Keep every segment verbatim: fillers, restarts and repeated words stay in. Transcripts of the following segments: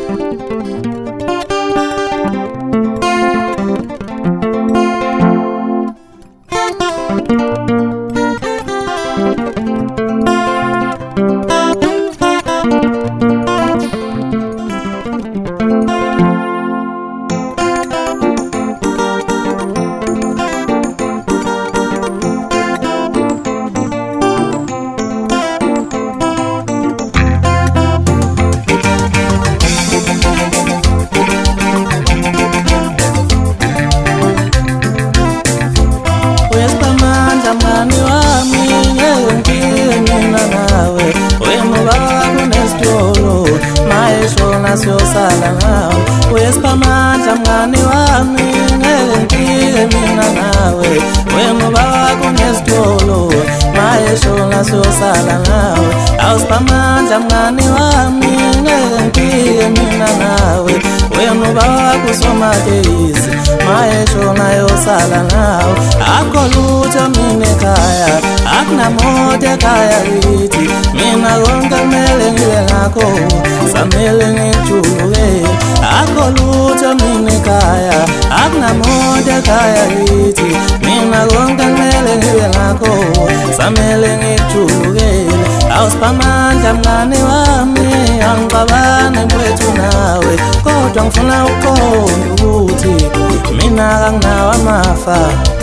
Sala nawe wesipamandla mngani wami ngeke ngifike mina nawe wemuba wakho nesitolo mayeshona siyosala nawe awusipamandla mngani wami ngeke ngifike mina nawe wemuba wakho somatekisi mayeshona yosala nawe akho lutho mina ekhaya akunamoto ekhaya lithi mina konke kumele ngibe ngakho samele ngijuluke akho lutho mina ekhaya akunamoto ekhaya lithi mina konke kumele ngibe ngakho samele ngijulukele awusipamandla mngani wami angixabane mfethu nawe kodwa ngifuna ukuqonda ukuthi mina kanginawo amafa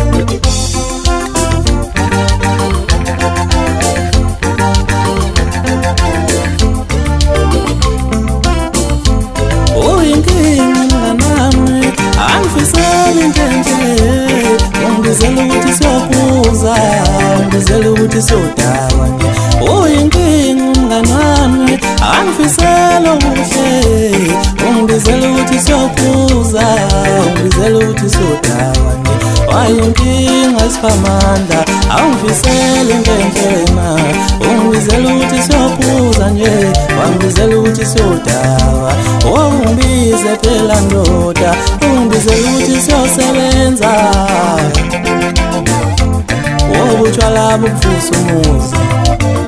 ungizela ukuthi siyophuza ungizela ukuthi siyodakwa uyinkinga umngani wami angifisela okuhle ungizela ukuthi siyophuza ungizela ukuthi siyodakwa wayinkinga isipamandla angifisela into enhlema ungizela ukuthi siyophuza nje wangizela ukuthi siyodakwa ungibize phela ndoda ungizela ukuthi siyosebenza wobutshwala bukuvusa umuzi